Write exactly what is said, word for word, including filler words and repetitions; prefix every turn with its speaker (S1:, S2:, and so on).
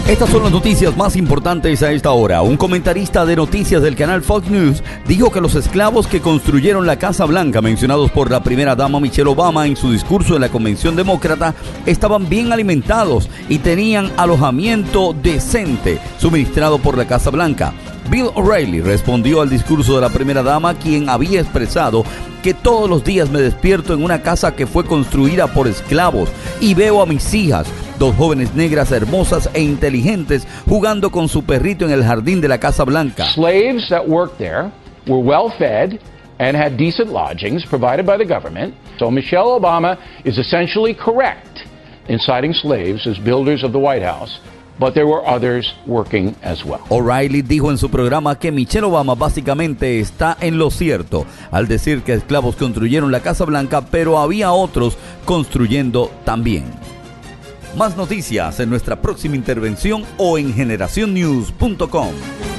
S1: Estas son las noticias más importantes a esta hora. Un comentarista de noticias del canal Fox News dijo que los esclavos que construyeron la Casa Blanca, mencionados por la primera dama Michelle Obama en su discurso en la Convención Demócrata, estaban bien alimentados y tenían alojamiento decente suministrado por la Casa Blanca. Bill O'Reilly respondió al discurso de la primera dama, quien había expresado que todos los días me despierto en una casa que fue construida por esclavos y veo a mis hijas, dos jóvenes negras hermosas e inteligentes, jugando con su perrito en el jardín de la Casa Blanca.
S2: Slaves that worked there were well fed and had decent lodgings provided by the government. So Michelle Obama is essentially correct in citing slaves as builders of the White House. But there were others working as well.
S1: O'Reilly dijo en su programa que Michelle Obama básicamente está en lo cierto al decir que esclavos construyeron la Casa Blanca, pero había otros construyendo también. Más noticias en nuestra próxima intervención o en generación news punto com.